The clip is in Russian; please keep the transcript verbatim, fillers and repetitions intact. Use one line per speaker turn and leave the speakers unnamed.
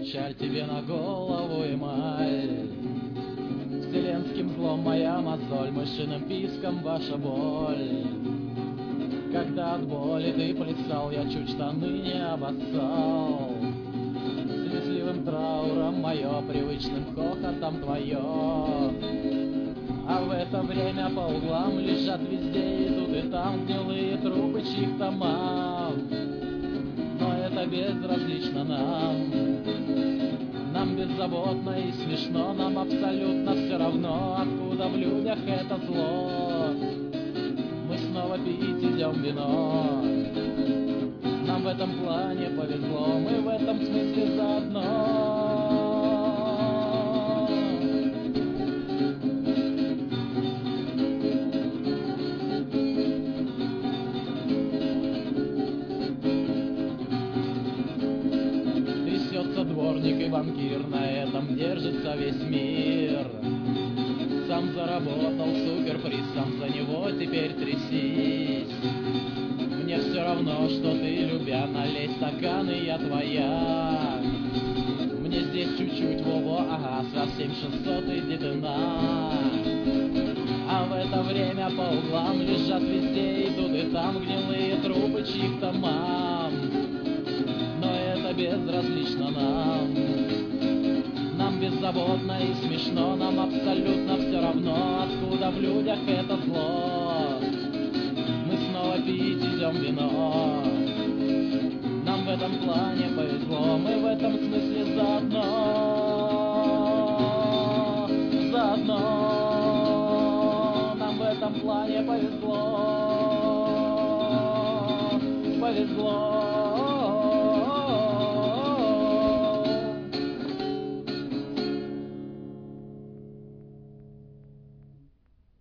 печаль тебе на голову эмаль. Вселенским злом моя мозоль, мышиным писком ваша боль. Когда от боли ты плясал, я чуть штаны не обоссал. Слезливым трауром мое, привычным хохотом твое. А в это время по углам лежат везде и тут и там гнилые трупы чьих-то мам. Но это безразлично нам. Нам беззаботно и смешно, нам абсолютно все равно, откуда в людях это зло. Мы снова пить идем вино. Нам в этом плане повезло, мы в этом смысле заодно. Трясется дворник и банкир, на этом держится весь мир. Сам заработал суперприз, сам за него теперь трясись. Мне все равно, что ты, любя, налей стаканы, я твоя. Мне здесь чуть-чуть, во-во, ага, совсем шестьсот, иди ты на. А в это время по углам лежат везде и тут и там гнилые трупы чьих-то мам. Но это безразлично нам. Нам беззаботно и смешно, нам абсолютно все равно, откуда в людях это зло. Мы снова пить идем вино. Нам в этом плане повезло, мы в этом смысле заодно. Заодно. Нам в этом плане повезло. Повезло.